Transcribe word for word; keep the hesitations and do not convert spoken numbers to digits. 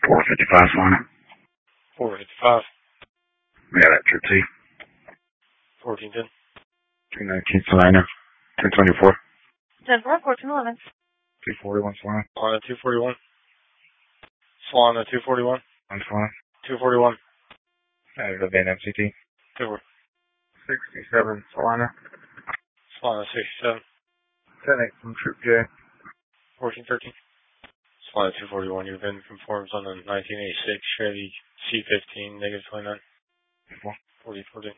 four fifty-five, Solana. four fifty-five. We got that trip T. fourteen ten. two nineteen, Solana. ten twenty-four. ten four, fourteen eleven. two forty-one, Solana. Solana two forty-one. Solana two forty-one. one Solana. two forty-one. Added a van M C T. two sixty-seven, Solana. Solana sixty-seven. ten eight from Troop J. fourteen thirteen. Solana two forty-one, you've been conformed on the nineteen eighty-six Chevy C fifteen, negative twenty-nine. forty fourteen.